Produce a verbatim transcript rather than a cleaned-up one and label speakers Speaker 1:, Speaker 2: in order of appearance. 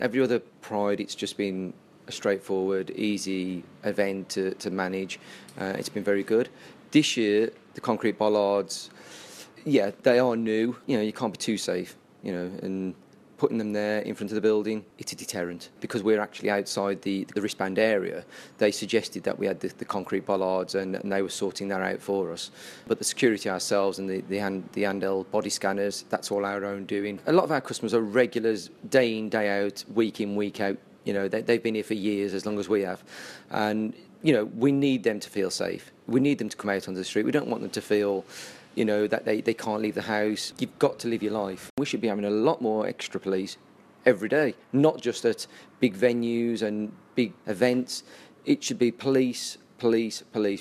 Speaker 1: Every other Pride, it's just been a straightforward, easy event to, to manage. Uh, it's been very good. This year, the concrete bollards, yeah, they are new. You know, you can't be too safe, you know, and putting them there in front of the building, it's a deterrent. Because we're actually outside the, the wristband area, they suggested that we had the, the concrete bollards and, and they were sorting that out for us. But the security ourselves and the, the, hand, the handheld body scanners, that's all our own doing. A lot of our customers are regulars, day in, day out, week in, week out. You know, they, they've been here for years, as long as we have. And, you know, we need them to feel safe. We need them to come out onto the street. We don't want them to feel, you know, that they, they can't leave the house. You've got to live your life. We should be having a lot more extra police every day, not just at big venues and big events. It should be police, police, police.